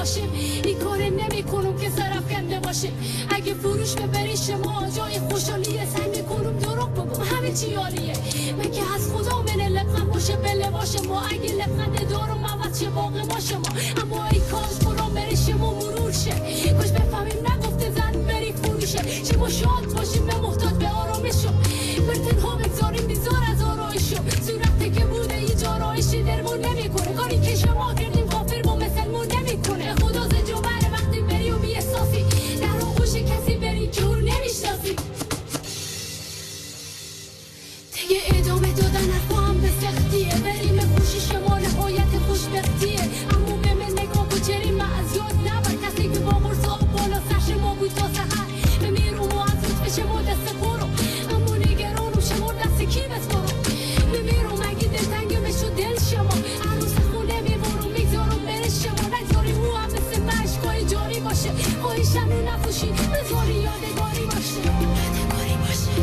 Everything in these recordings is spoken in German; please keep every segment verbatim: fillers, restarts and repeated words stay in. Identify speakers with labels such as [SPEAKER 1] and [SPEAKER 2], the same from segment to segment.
[SPEAKER 1] باشیم این کار نمی کنم که طرف کنده باشیم اگه فروش ببری شما جای خوشحالیه سعی میکنم دروغ بگم همه چی عالیه من که از خدا من لبخند باشه بله باشه ما اگه لبخند دارم عوض چه واقع باشه ما اما ای کاش برام بری شما مرور شه کاش بفهمیم نگفته زن بری فروشه شما شاد باشیم به محتاج به آرامشو بر تنها بگذاریم بیزار از آرایشو صورتی که بوده ای جارایشی درمون نمی کنه کاری که شما کردیم کافر با مثلمون نمی کنه خدا زجو بره وقتی بری و بی احساسی در آغوش کسی بری که اون نمیشناسی دیگه ادامه دادن حرفا هم به سختیه بریم خوشی شما نهایت خوشبختیه اما به من نگاه و جریم از یاد نبر کسی که با قرص آب بالا سر ما بود تا سحر بمیرم و از لطف شما دست خورم اما نگرانم شما دست کی بسپارم بمیرم اگه دلتنگم شد دل شما عروس خونه میبارم میگذارم بره شما نگذاری او هم مثل مشکای جاری باشه خواهیشم رو نفوشی بذاری یادگاری باشه یادگاری باشه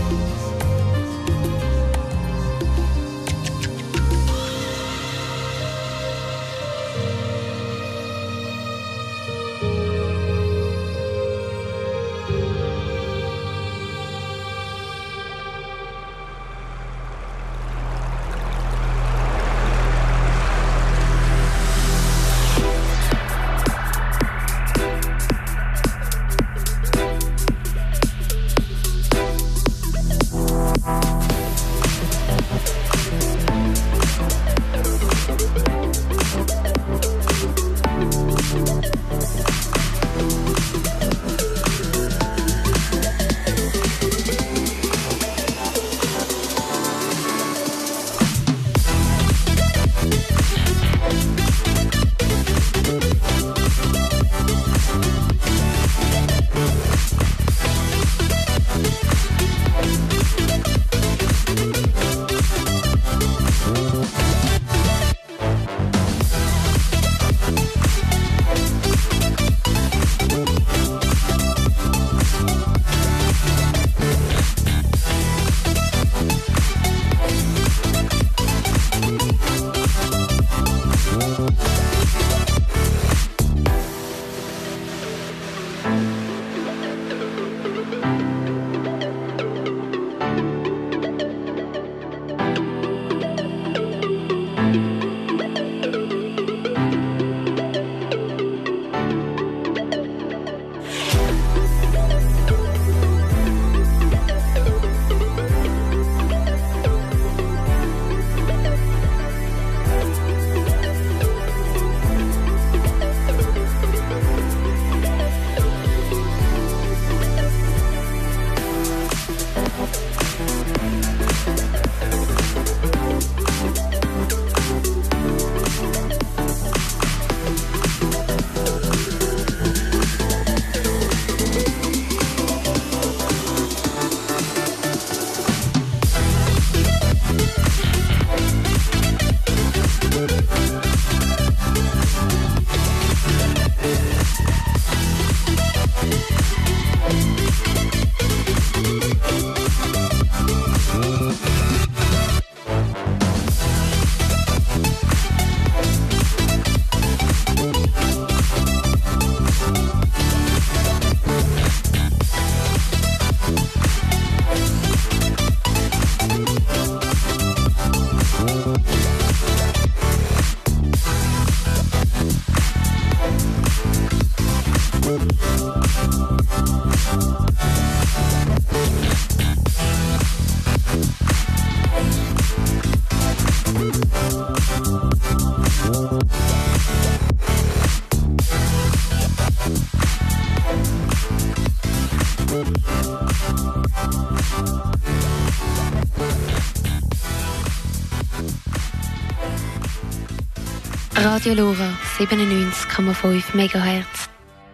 [SPEAKER 2] Radio Lora siebenundneunzig Komma fünf Megahertz.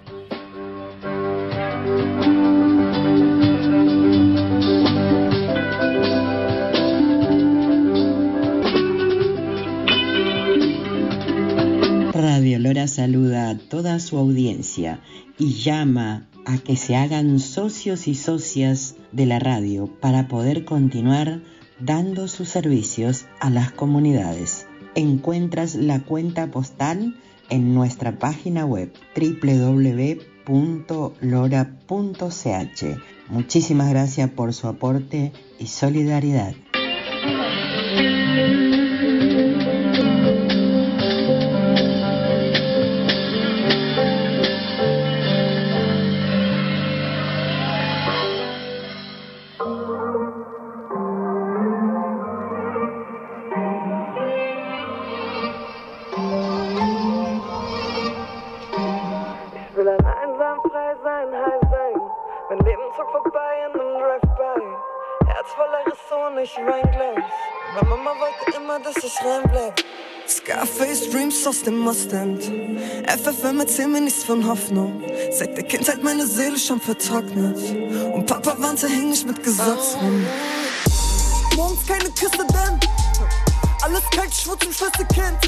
[SPEAKER 3] Radio Lora saluda a toda su audiencia y llama a que se hagan socios y socias de la radio para poder continuar dando sus servicios a las comunidades. Encuentras la cuenta postal en nuestra página web doble u doble u doble u punto lora punto c h. Muchísimas gracias por su aporte y solidaridad.
[SPEAKER 4] Scarface Dreams aus dem Mustang. F F M erzähl mir nichts von Hoffnung. Seit der Kindheit meine Seele schon vertrocknet. Und Papa Wante hing ich mit Gesocks rum. Morgens keine Küsse, denn alles kalt, Schwutz im Schlüsselkind.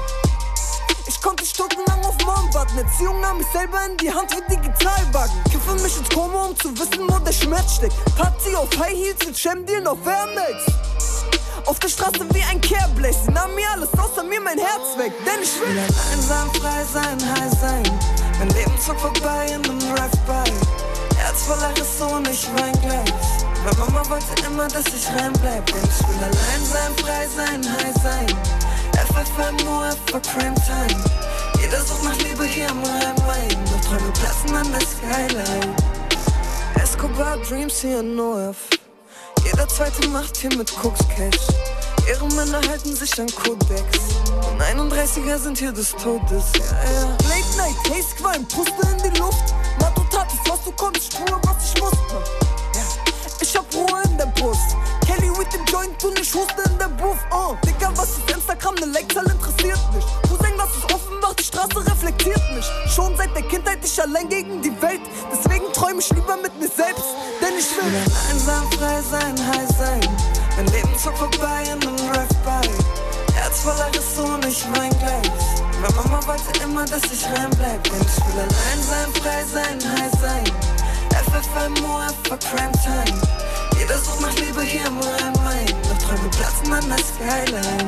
[SPEAKER 4] Ich konnte stundenlang auf Mom warten. Erziehung nahm mich selber in die Hand wie Digitalwagen. Kiffe mich ins Koma, um zu wissen, wo der Schmerz steckt. Party auf High Heels mit Sham-Deal auf Air Max. Auf der Straße wie ein Care-Blaze. Sie nahm mir alles, außer mir mein Herz weg. Denn ich will allein sein, frei sein, high sein. Mein Leben zog vorbei in einem Drive-By. Herz voller Risse und ich wein gleich. Meine Mama wollte immer, dass ich rein bleib. Denn ich will allein sein, frei sein, high sein. F F M, nur F for Crime Time. Jeder sucht nach Liebe hier am Rhein-Main. Doch Träume platzen an der Skyline. Escobar Dreams hier in O F. Jeder zweite macht hier mit Koks Cash. Ihre Männer halten sich an Kodex. Und einunddreißiger sind hier des Todes, ja, ja. Late Night, Haze, Qualm, Puste in die Luft. Matto tat es, was du konntest, ich tue, was ich musste. Ja. Ich hab Ruhe in der Brust. Kelly with dem Joint und ich huste in der Booth. Oh, Digga, was ist Instagram? Ne Like-Zahl interessiert mich. Cousin, lass es offen, doch die Straße reflektiert mich. Schon seit der Kindheit ich allein gegen die Welt. Deswegen träum ich lieber mit mir selbst. Denn ich will einsam, frei sein, high sein. Mein Leben zog vorbei in einem Drive-By. Herz voller Risse und ich wein gleich. Meine Mama wollte immer, dass ich rein bleib. Denn ich will allein sein, frei sein, high sein. F F M, O F for Crime Time. Jeder sucht nach Liebe hier im Rhein-Main. Doch Träume platzen an der Skyline.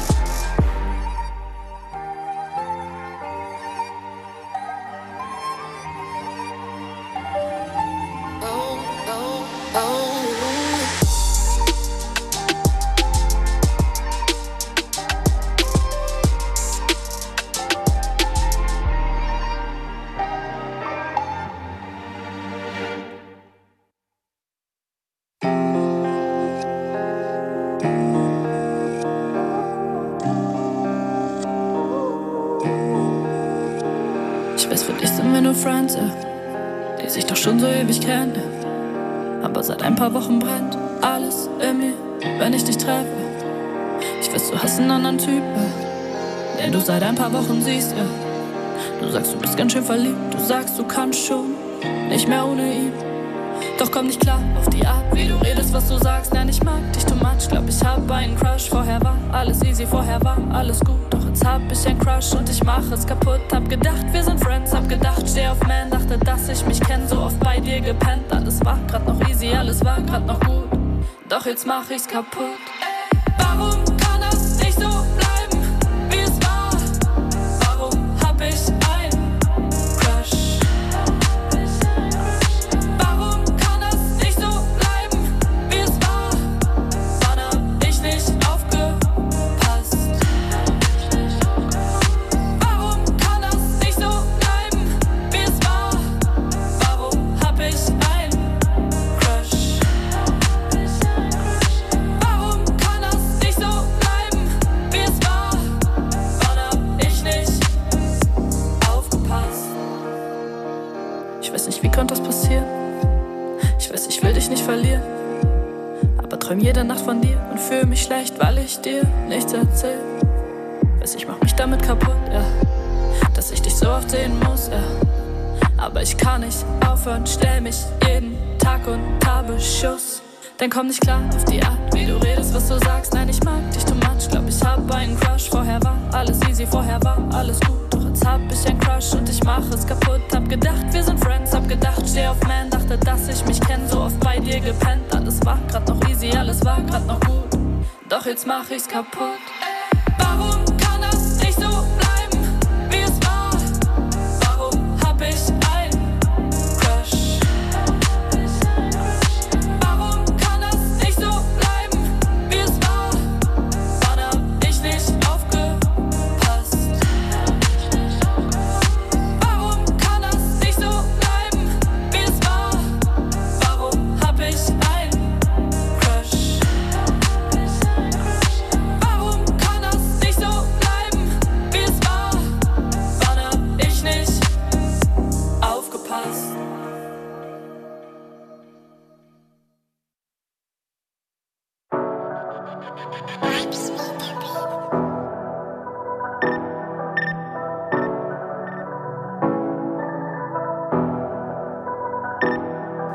[SPEAKER 5] Friends, ja, die sich doch schon so ewig kennen, ja. Aber seit ein paar Wochen brennt alles in mir, wenn ich dich treffe. Ich weiß, du hast einen anderen Typ, ja, den du seit ein paar Wochen siehst, ja. Du sagst, du bist ganz schön verliebt, du sagst, du kannst schon nicht mehr ohne ihn. Doch komm nicht klar auf die Art, wie du redest, was du sagst. Nein, ich mag dich too much, glaub ich hab einen Crush. Vorher war alles easy, vorher war alles gut. Doch jetzt hab ich einen Crush und ich mach es kaputt. Hab gedacht, wir sind Friends, hab gedacht, steh auf Man. Dachte, dass ich mich kenn, so oft bei dir gepennt. Alles war grad noch easy, alles war grad noch gut. Doch jetzt mach ich's kaputt. Warum kann das nicht so bleiben, wie es war? Warum hab ich einen Crush? Warum kann das nicht so bleiben, wie es war? Wann hab ich nicht aufgepasst? Warum kann das nicht so bleiben, wie es war? Warum hab ich einen Crush? Warum kann das nicht so bleiben, wie es war? Wann hab ich nicht aufgepasst? Ich weiß nicht, wie konnte das passieren? Ich weiß, ich will dich nicht verlieren. Aber träum jede Nacht von dir und fühl mich schlecht, weil ich dir nichts erzähl. Weiß, ich mach mich damit kaputt, ja. Dass ich dich so oft sehen muss, ja. Aber ich kann nicht aufhören, stell mich jeden Tag unter Beschuss. Dann komm nicht klar auf die Art, wie du redest, was du sagst. Nein, ich mag dich too much, glaub ich hab einen Crush. Vorher war alles easy, vorher war alles gut. Doch jetzt hab ich einen Crush und ich mach es kaputt. Hab gedacht, wir sind Friends, hab gedacht, steh auf Man. Dachte, dass ich mich kenn, so oft bei dir gepennt. Alles war grad noch easy, alles war grad noch gut. Doch jetzt mach ich's kaputt. Warum kann das nicht so bleiben, wie es war?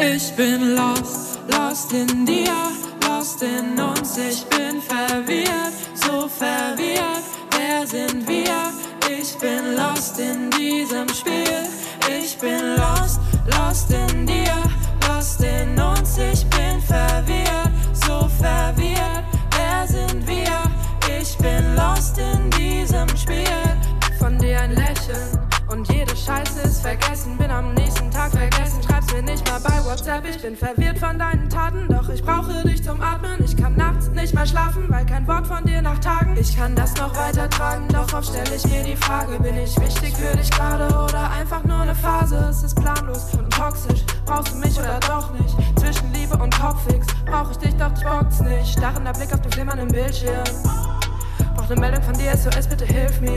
[SPEAKER 6] Ich bin lost, lost in dir, lost in uns. Ich bin verwirrt, so verwirrt. Wer sind wir? Ich bin lost in diesem Spiel. Ich bin lost, lost in dir, lost in uns. Ich bin verwirrt, so verwirrt. Wer sind wir? Ich bin lost in diesem Spiel. Von dir ein Lächeln und jede Scheiße ist vergessen. Bin am nächsten Tag vergessen, schreib's mir nicht mal bei WhatsApp. Ich bin verwirrt von deinen Taten, doch ich brauche dich zum Atmen. Ich kann nachts nicht mehr schlafen, weil kein Wort von dir nach Tagen. Ich kann das noch weiter tragen, doch oft stelle ich mir die Frage: Bin ich wichtig für dich gerade oder einfach nur eine Phase? Es ist planlos und toxisch, brauchst du mich oder doch nicht? Zwischen Liebe und Kopfix brauch ich dich, doch ich bock's nicht. Starrender Blick auf den flimmernden Bildschirm. Brauch ne Meldung von dir, S O S, bitte hilf mir.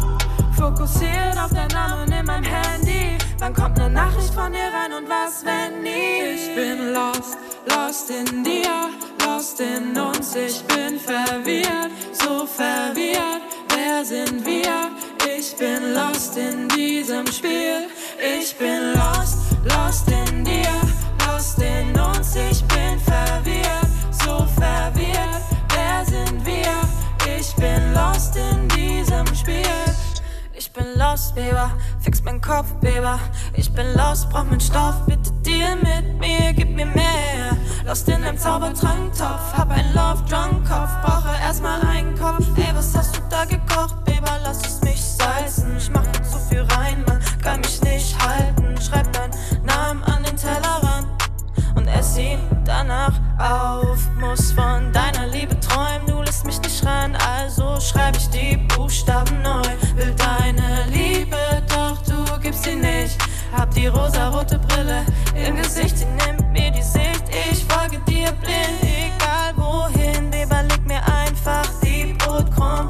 [SPEAKER 6] Fokussiert auf deinen Namen in meinem Handy. Wann kommt ne Nachricht von dir rein und was, wenn nie? Ich bin lost, lost in dir, lost in uns. Ich bin verwirrt, so verwirrt. Wer sind wir? Ich bin lost in diesem Spiel. Ich bin lost, lost in dir, lost in uns. Ich bin verwirrt, so verwirrt. Wer sind wir? Ich bin lost in diesem Spiel. Ich bin lost, Weber, fix mein Kopf, Weber. Ich bin lost, brauch mein Stoff, bitte deal mit mir, gib mir mehr. Lost in einem Zaubertranktopf, hab ein Love-Drunk-Kopf, brauche erstmal einen Kopf. Ey, was hast du da gekocht, Weber, lass es mich salzen. Ich mach nicht so viel rein, man kann mich nicht halten. Schreib deinen Namen an den Tellerrand und ess ihn danach auf. Muss von deiner Liebe träumen, du lässt mich nicht ran, also schreib ich die Buchstaben neu. Will deine Liebe, doch du gibst sie nicht. Hab die rosarote Brille im Gesicht, sie nimmt mir die Sicht. Ich folge dir blind, egal wohin. Weber, leg mir einfach die Brotkrumm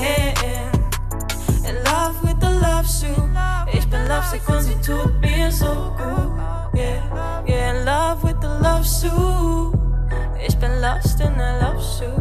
[SPEAKER 6] hin. In love with the love shoe. Ich bin lovesick und sie tut mir so gut. Yeah, yeah, in love with the love shoe. Ich bin lost in a love shoe.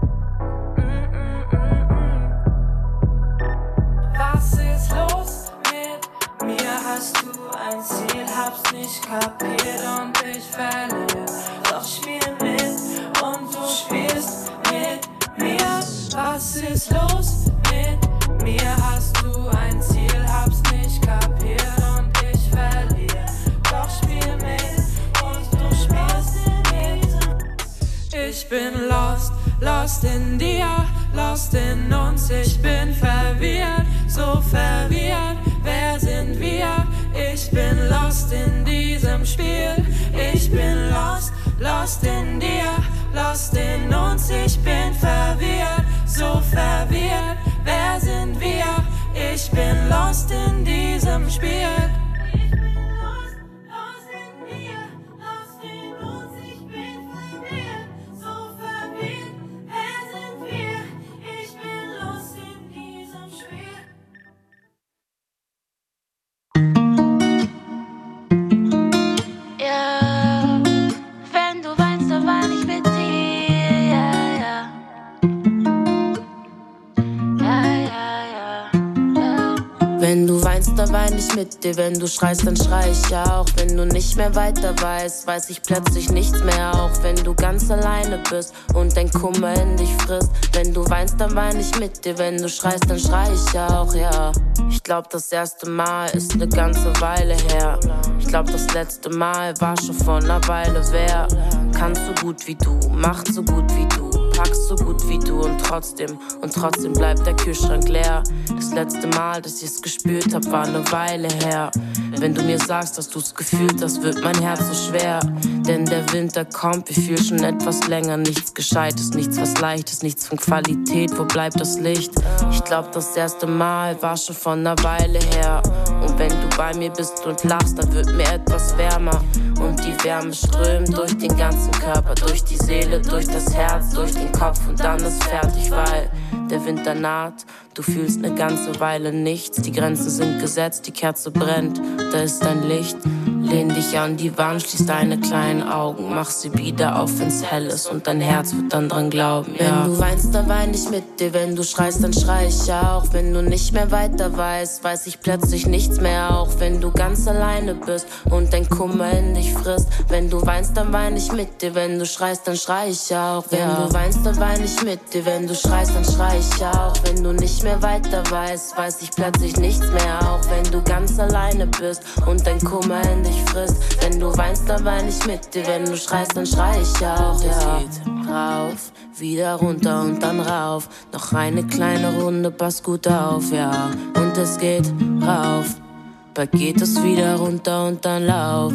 [SPEAKER 6] Was ist los mit mir? Hast du ein Ziel? Hab's nicht kapiert und ich verliere. Doch spiel mit und du spielst mit mir. Was ist los mit mir? Hast du ein Ziel? Hab's nicht kapiert und ich verliere. Doch spiel mit und du spielst mit. Ich bin lost, lost in dir, lost in uns. Ich bin verwirrt, so verwirrt. Wer sind wir? Ich bin lost in diesem Spiel. Ich bin lost, lost in dir, lost in uns. Ich bin verwirrt, so verwirrt. Wer sind wir? Ich bin lost in diesem Spiel.
[SPEAKER 7] Da wein ich mit dir, wenn du schreist, dann schrei ich auch. Wenn du nicht mehr weiter weißt, weiß ich plötzlich nichts mehr. Auch wenn du ganz alleine bist und dein Kummer in dich frisst. Wenn du weinst, dann wein ich mit dir, wenn du schreist, dann schrei ich auch, ja. Ich glaub, das erste Mal ist ne ganze Weile her. Ich glaub, das letzte Mal war schon vor ner Weile. Wer kann so gut wie du, macht so gut wie du, packst so gut wie du und trotzdem, und trotzdem bleibt der Kühlschrank leer. Das letzte Mal, dass ich's gespürt hab, war ne Weile her. Wenn du mir sagst, dass du's gefühlt hast, wird mein Herz so schwer. Denn der Winter kommt, wir fühlen schon etwas länger. Nichts Gescheites, nichts was Leichtes, nichts von Qualität, wo bleibt das Licht? Ich glaub, das erste Mal war schon vor ner Weile her. Und wenn du bei mir bist und lachst, dann wird mir etwas wärmer. Und die Wärme strömt durch den ganzen Körper, durch die Seele, durch das Herz, durch den Kopf und dann ist fertig, weil der Winter naht. Du fühlst ne ganze Weile nichts, die Grenzen sind gesetzt, die Kerze brennt, da ist dein Licht. Lehn dich an die Wand, schließ deine kleinen Augen, mach sie wieder auf, wenn's hell ist und dein Herz wird dann dran glauben, ja. Wenn du weinst, dann wein ich mit dir, wenn du schreist, dann schrei ich auch. Wenn du nicht mehr weiter weißt, weiß ich plötzlich nichts mehr, auch wenn du ganz alleine bist und dein Kummer in dich frisst. Wenn du weinst, dann wein ich mit dir, wenn du schreist, dann schrei ich auch. Wenn ja. du weinst, dann wein ich mit dir, wenn du schreist, dann schrei ich auch. Wenn du nicht mehr weiter weißt, weiß ich plötzlich nichts mehr, auch wenn du ganz alleine bist und dein Kummer in dich frisst. Wenn du weinst, dann wein ich mit dir, wenn du schreist, dann schrei ich auch, ja. Es geht rauf, wieder runter und dann rauf. Noch eine kleine Runde, pass gut auf, ja. Und es geht rauf, bald geht es wieder runter und dann lauf.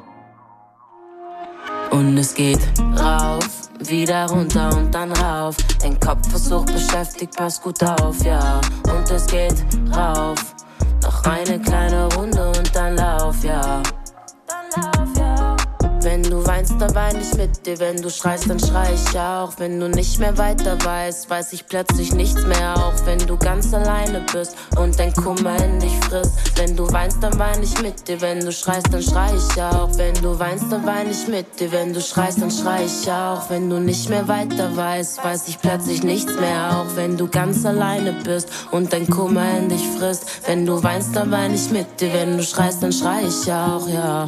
[SPEAKER 7] Und es geht rauf, wieder runter und dann rauf. Dein Kopf ist hoch beschäftigt, pass gut auf, ja. Und es geht rauf, noch eine kleine Runde und dann lauf, ja. Dann lauf, ja. Wenn du weinst, dann wein ich mit dir, wenn du schreist, dann schrei ich auch. Wenn du nicht mehr weiter weißt, weiß ich plötzlich nichts mehr, auch wenn du ganz alleine bist und dein Kummer in dich frisst. Wenn du weinst, dann wein ich mit dir, wenn du schreist, dann schrei ich auch. Wenn du weinst, dann wein ich mit dir, wenn du schreist, dann schrei ich auch. Wenn du nicht mehr weiter weißt, weiß ich plötzlich nichts mehr, auch wenn du ganz alleine bist und dein Kummer in dich frisst. Wenn du weinst, dann wein ich mit dir, wenn du schreist, dann schrei ich auch, ja.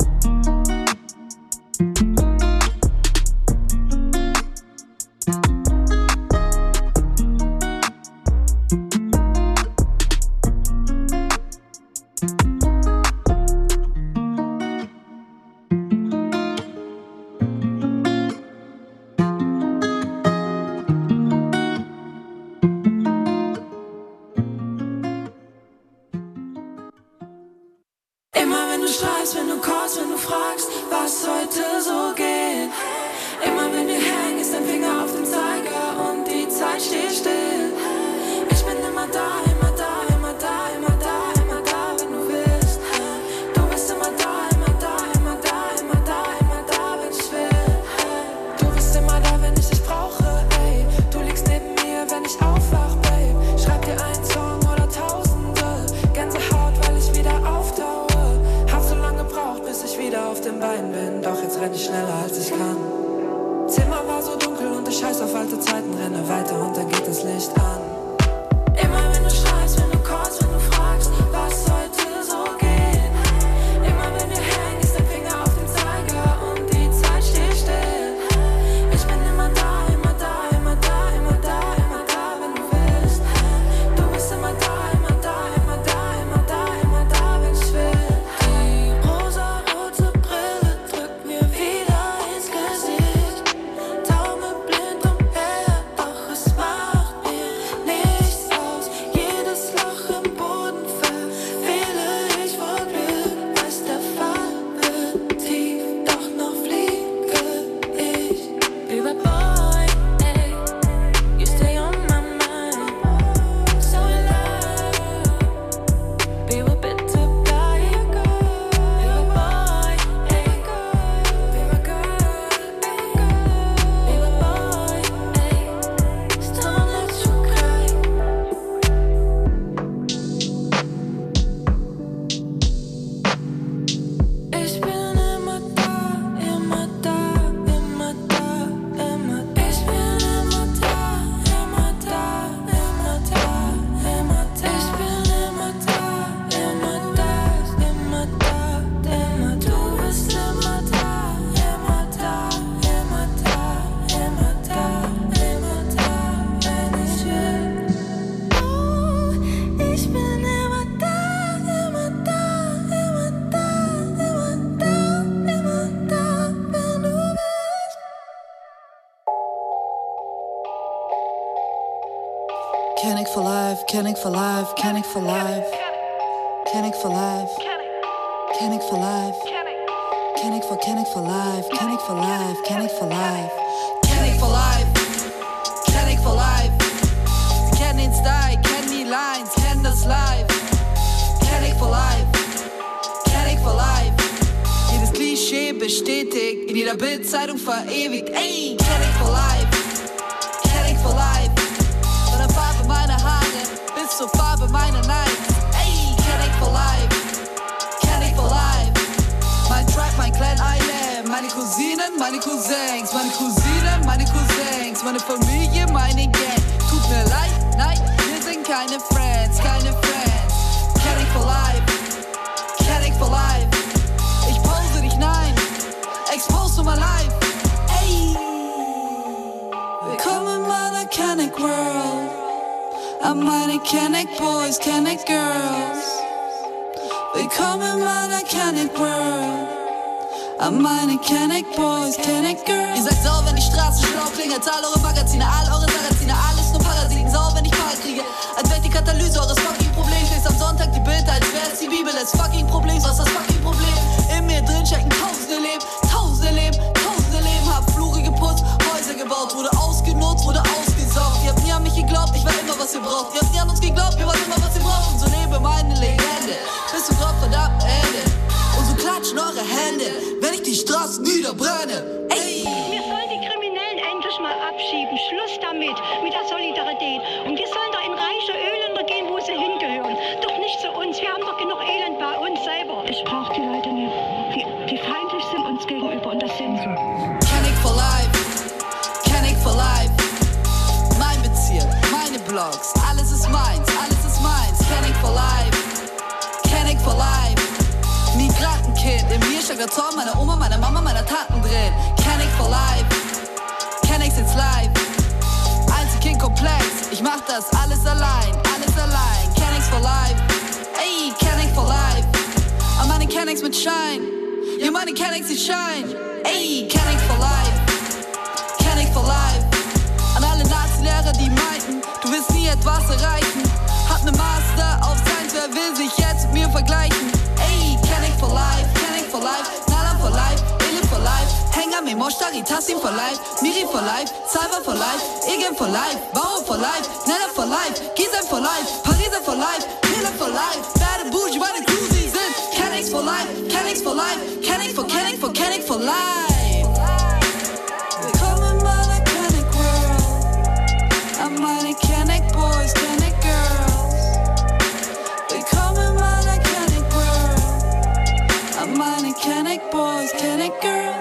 [SPEAKER 8] Kennick for life, Kennick for life, Kennick for life, Kennick for life, Kennick for Kennick for life, Kennick for life, Kennick for life, Kennick for life, Kennick for life. Sie kennen den Style, kennen die Lines, kennen das Live. Kennick for life, Kennick for life. Jedes Klischee bestätigt, in jeder Bildzeitung verewigt. Ey, Kennick for life, Kennick for life. Von der Farbe meiner Haare bis zur Farbe meiner Nights. Ey, Kennick for life, Kennick for life. Mein meine Cousinen, meine Cousins, meine Cousinen, meine Cousins, meine Familie, meine Gang. Tut mir leid, nein, wir sind keine Friends, keine Friends. Kenneck for life, Kenneck for life. Ich pose dich, nein, expose to my life. Ey, willkommen in meiner Kenneck World. An meine Kenneck Boys, Kenneck Girls. Willkommen in meiner Kenneck World. An meine Kenneck Boys, Kenneck Girls. Ihr seid sauer, wenn die Straße schlau klingelt. All eure Magazine, all eure Sarrazine, alles nur Parasiten. Sauer, wenn ich Park kriege. Als wäre die Katalyse eures fucking Problems. Lest am Sonntag die Bilder, als wäre es die Bibel. Das fucking Problem, was ist das fucking Problem? In mir drin stecken tausende Leben, tausende Leben, tausende Leben. Hab Flure geputzt, Häuser gebaut, wurde ausgenutzt, wurde ausgesaugt. Ihr habt nie an mich geglaubt, ich war immer, was ihr braucht. Ihr habt nie an uns geglaubt, wir waren immer, was ihr braucht. Und so lebe meine Legende, bis zum Gottverdammten Ende. Und so klatschen eure Hände, wenn ich die Straßen niederbrenne. Ey!
[SPEAKER 9] Wir sollen die Kriminellen endlich mal abschieben. Schluss damit, mit der Solidarität. Und die sollen doch in reiche Ölländer gehen, wo sie hingehören. Doch nicht zu uns. Wir haben doch genug Elend bei uns selber. Ich brauche die Leute nicht, die, die feindlich sind uns gegenüber. Und das sind sie.
[SPEAKER 8] Kenneck for life, Kenneck for life. Mein Bezirk, meine Blogs, alles ist meins, alles ist meins. Kenneck for life, Kenneck for life. Migrantenkind, in mir steckt der Zorn meiner Oma, meiner Mama, meiner Tanten drin. Kenneck for life, Kenneck sitzt live. Einzelkind-Komplex, ich mach das alles allein, alles allein. Kenneck for life, ey, Kenneck for life. An meine Kennecks mit Schein, ja meine Kennecks die Schein. Ey, Kenneck for life, Kenneck for life. An alle Nazi-Lehrer, die meinten, du wirst nie etwas erreichen. Hab ne Master auf Science, wer will sich jetzt mit mir vergleichen? Ey, Kenneck for life, Kenneck for life, Nalan for life, Ilin for life, Hengame, Moshtari, Tassim for life, Miri for life, Salva for life, Igen for life, Bauer for life, Nella for life, Gizem for life, Pariser for life, Hiller for life, Bad Bougie, meine Crew, sie sind Kennecks for life, Kennecks for life, Kenneck for Kenneck for Kenneck for life. Willkommen in meiner Kenneck World, an meine Kenneck Boys, Kenneck Girls. Willkommen in meiner Kenneck World, an meine Kenneck Boys, Kenneck Girls.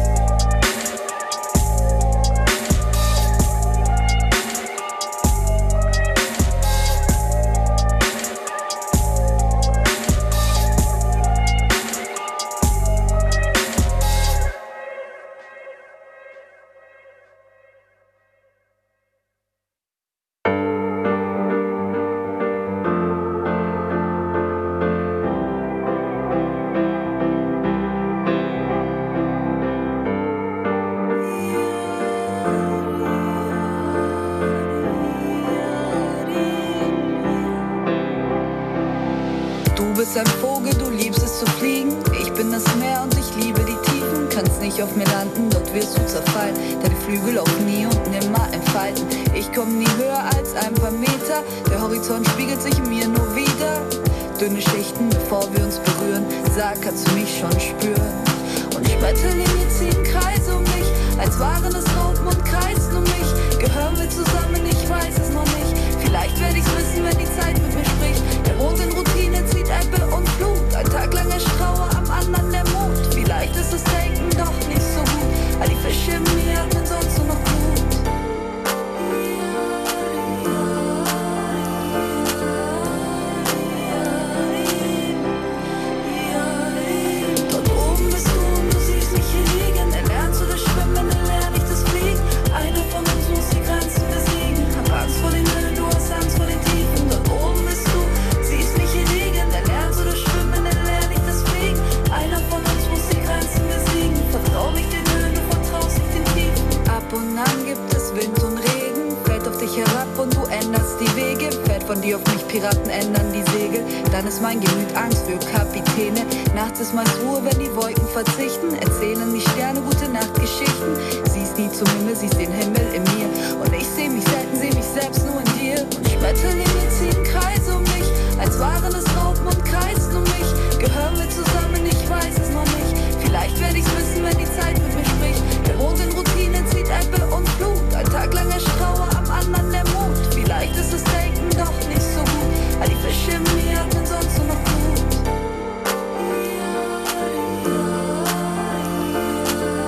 [SPEAKER 8] Ein Vogel, du liebst es zu fliegen. Ich bin das Meer und ich liebe die Tiefen. Kannst nicht auf mir landen, dort wirst du zerfallen. Deine Flügel auch nie und nimmer entfalten. Ich komm nie höher als ein paar Meter. Der Horizont spiegelt sich in mir nur wieder. Dünne Schichten, bevor wir uns berühren. Sag, kannst du mich schon spüren? Und Schmetterlinge ziehen Kreise um mich, als waren es Raupen und kreisen um mich. Gehören wir zusammen? Ich weiß es noch nicht. Vielleicht werde ich's wissen, wenn die Zeit mit mir spricht. Der Mond in Routine zieht Ebbe und Flut. Ein Tag lang ich traue, am anderen der Mond. Vielleicht ist das Denken doch nicht so gut. All die Fische in mir atmen sonst nur noch Blut. Dort oben bist du und du siehst mich hier liegen. Erlernst du das Schwimmen, erlerne ich das Fliegen. Einer von uns muss die Grenzen besiegen. Hab Angst vor den Höhen, du hast Angst vor den Tiefen. Dort oben bist du, siehst mich hier liegen. Erlernst du das Schwimmen, erlerne ich das Fliegen. Einer von uns muss die Grenzen besiegen. Vertrau nicht den Höhen, du vertraust nicht den Tiefen. Ab und an gibt es Wind und Regen. Fällt auf dich herab und du änderst die Wege. Fällt von dir auf mich, Piraten ändern die Segel. Dann ist mein Gemüt Angst für Kapitäne. Nachts ist meist Ruhe, wenn die Wolken verzichten. Erzählen die Sterne gute Nachtgeschichten. Siehst nie zum Himmel, siehst den Himmel in mir. Und ich seh mich selten, seh mich selbst nur in dir. Und Schmetterlinge ziehen Kreise um mich, als waren es Raupen und kreisen um mich. Gehören wir zusammen? Ich weiß es noch nicht. Vielleicht werde ich's wissen, wenn die Zeit mit mir spricht. Der Mond in Routine zieht Ebbe und Flut. Ein Tag lang ich traue, am anderen der Mond. Vielleicht ist das Denken doch nicht so gut. All die Fische in mir atmen sonst nur noch Blut.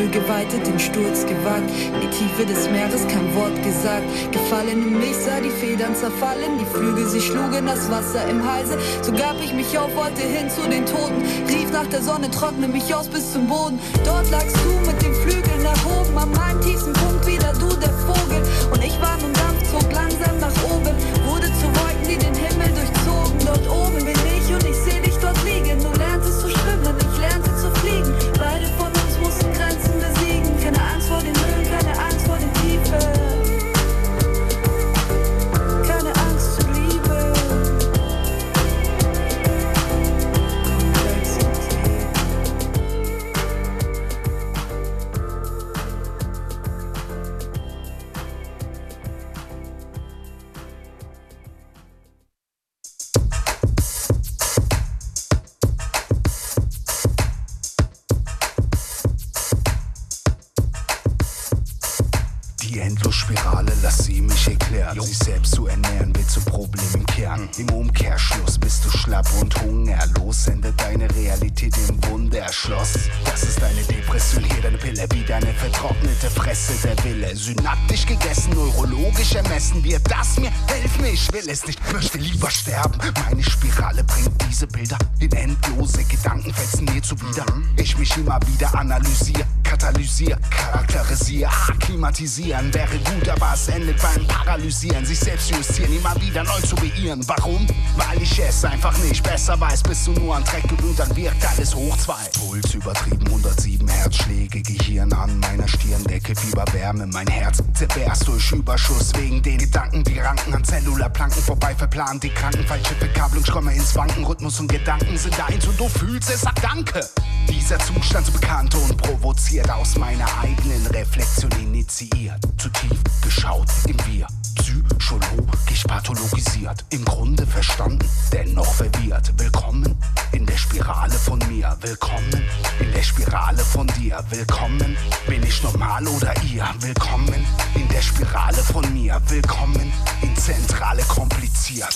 [SPEAKER 8] Nebel geweitet, den Sturz gewagt. In die Tiefe des Meeres kein Wort gesagt. Gefallen in mich, sah die Federn zerfallen. Die Flügel, sie schlugen das Wasser im Halse. So gab ich mich auf, wollte hin zu den Toten. Rief nach der Sonne, trockne mich aus bis zum Boden. Dort lagst du mit den Flügeln nach oben. An meinem tiefsten Punkt wieder du, der Vogel. Und ich war nun Dampf, zog langsam nach oben. Wurde zu Wolken, die den Himmel durchzogen. Dort oben bin ich und ich seh dich dort liegen. Du lernst zu schwimmen, ich lernte zu fliegen. Beide von uns mussten Grenzen besiegen. Keine Angst vor den Höhen, keine Angst vor den Tiefen. Keine Angst zur Liebe.
[SPEAKER 10] Die Endlosspirale, lass sie mich erklären. Sich selbst zu ernähren wird zum Problem im Kern. Im Umkehrschluss bist du schlapp und hungerlos. Endet deine Realität im Wunderschloss. Das ist deine Depression, hier deine Pille. Wie deine vertrocknete Fresse, der Wille. Synaptisch gegessen, neurologisch ermessen wird das mir. Hilf mir, ich will es nicht, möchte lieber sterben. Meine Spirale bringt diese Bilder in endlose Gedankenfetzen mir zuwider. Ich mich immer wieder analysiere, katalysiere, charakterisiere, akklimatisieren. Wäre gut, aber es endet beim Paralysieren. Sich selbst justieren, immer wieder neu zu beirren. Warum? Weil ich es einfach nicht besser weiß. Bist du nur an Dreck gewöhnt, dann wirkt alles hoch zwei. Puls übertrieben, hundertsieben Herzschläge. Gehirn an meiner Stirndecke, Fieberwärme. Mein Herz zerberst durch Überschuss. Wegen den Gedanken, die ranken an Zellularplanken vorbei verplant. Die Kranken, falsche Verkabelung, ich komme ins Wanken. Rhythmus und Gedanken sind eins und du fühlst es, sag Danke. Dieser Zustand so bekannt und provoziert, aus meiner eigenen Reflexion initiiert. Zu tief geschaut im Wir, psychologisch pathologisiert. Im Grunde verstanden, dennoch verwirrt. Willkommen in der Spirale von mir. Willkommen in der Spirale von dir. Willkommen, bin ich normal oder ihr? Willkommen in der Spirale von mir. Willkommen in Zentrale kompliziert.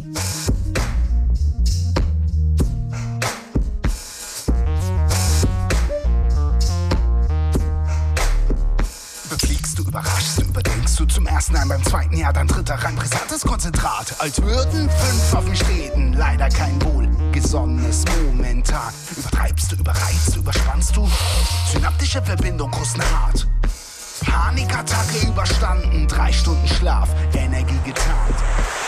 [SPEAKER 10] Befliegst du, überraschst du, überdenkst du zum ersten Mal beim zweiten Jahr, dann dritter rein brisantes Konzentrat. Als würden fünf auf mich reden, leider kein wohlgesonnenes momentan. Übertreibst du, überreizt du, überspannst du, synaptische Verbindung kosten hart. Panikattacke überstanden, drei Stunden Schlaf, Energie getarnt.